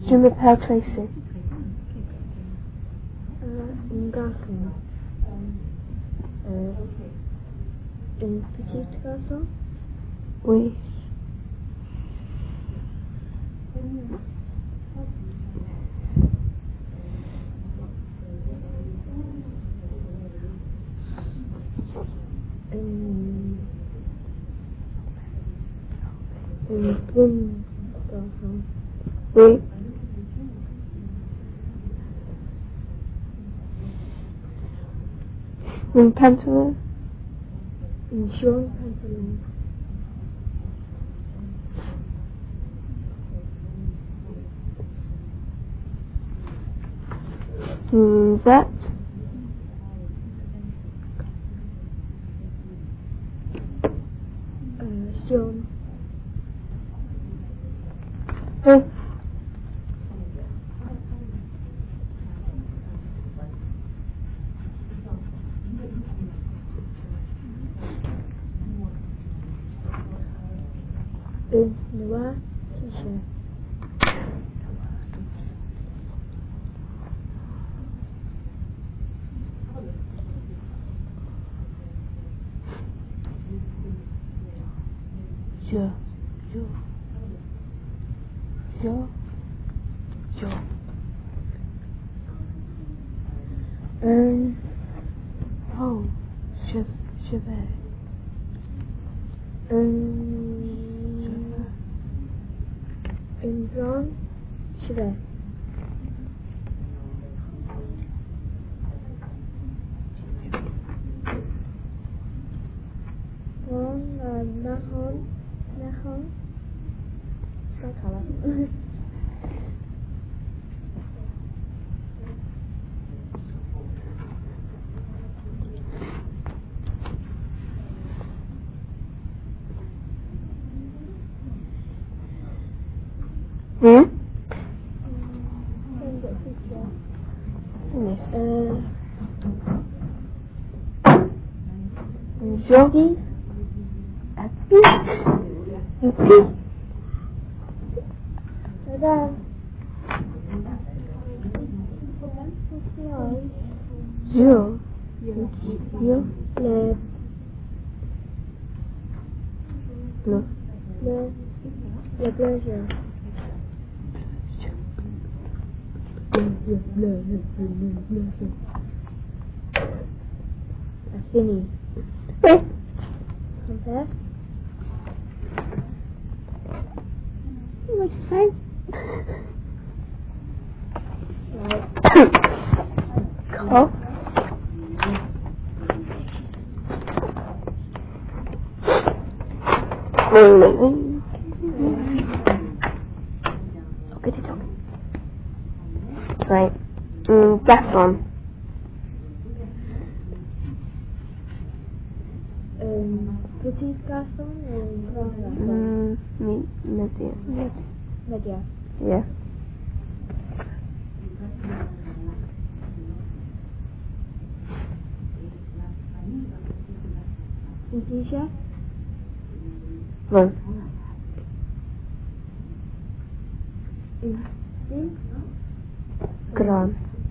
Je m'appelle Tracy. Un garçon. Une petite garçon. Oui. Une bonne garçon. Oui. Une pantalon. Une jaune pantalon. Une veste. Jaune. Oui. Une noire t-shirt. Je. Oh, je vais. Une blonde chevet. Marron. Pas grave. Hmm? Jolie. Happy. Madame. Jo. Le pleasure. That's fini. Oui. Comme ça. What'd you say? Cough. Okay, talk. Right. Garçon. Petit garçon ou grand garçon? Média. Yeah. Une t-shirt? Bon. Une jean? Grand.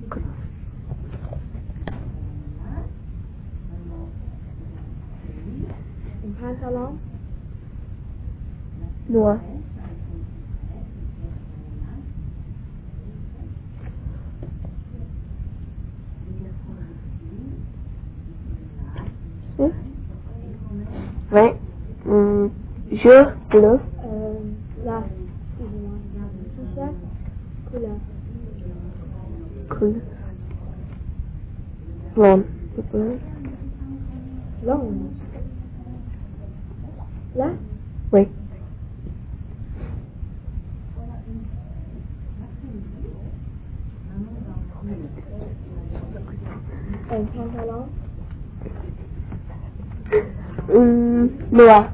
Un pantalon? Noir. Oui. Je bleu. Là, excusez-moi. T-shirt? Couleur. Cool. Blonde. Blonde. Là? Oui. Un pantalon? Noir.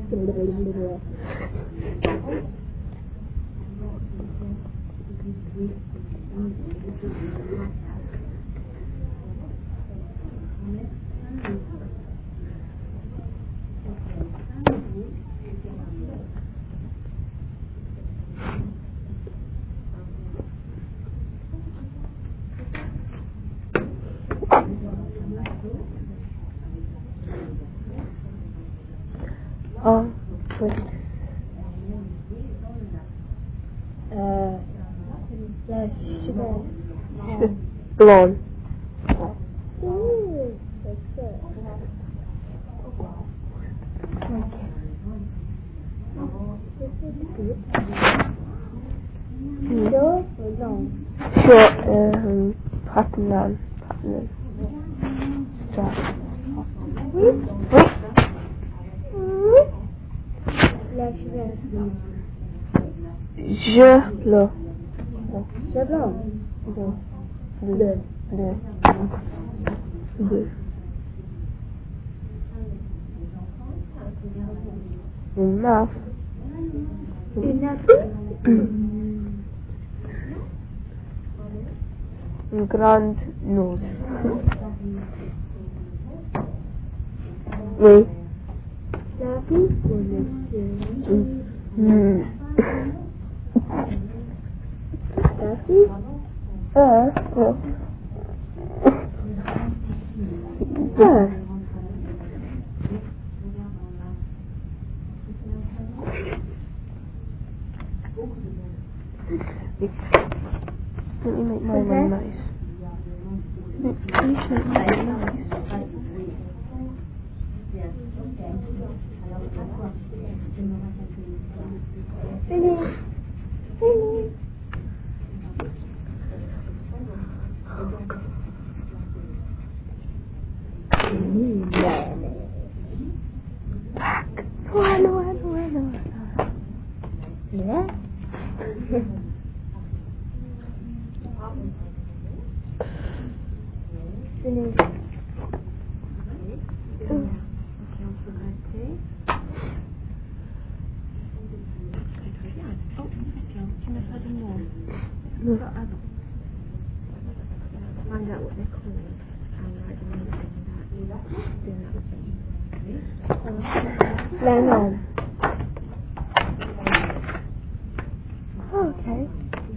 Oh, wait. Sugar. Blonde. Ooh, that's good. This is good. Short or long? Short, platinum. Strap. La sugar. Je bleu. C'est blanc. Bleu. Bleu. Une meuf. Une nappe. Une grande nose. Oui. La fille ou monsieur? La fille? Let me make my one nice. Please make mine nice. Finish. Finish. Bueno. Yeah. Finish. Find out what they're called and write them in that. Lemon. Okay.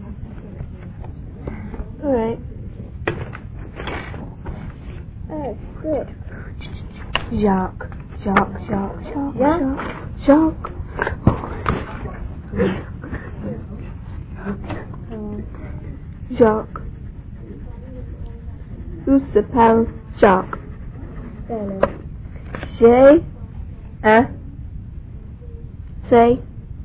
Alright. Oh, good. Jacques. Jacques. Who s'appelle Jacques? Bello. J. Say.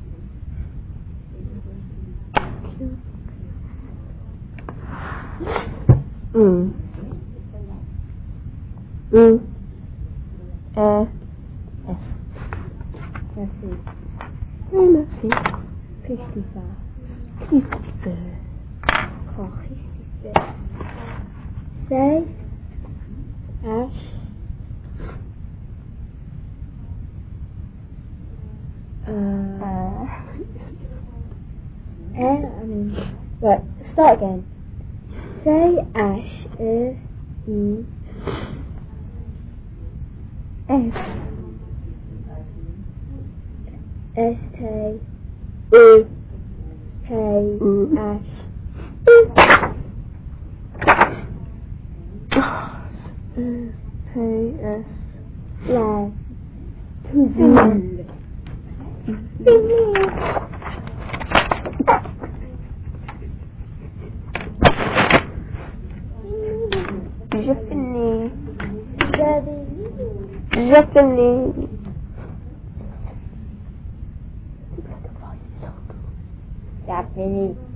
Merci. Merci. Christopher. Christopher. Oh, Christopher. Say. Ash. Right, start again. Say Ash. E. S. S. T. K. Ash. K. S. La. Toujours. Je finis. Daddy. Je finis. J'ai fini.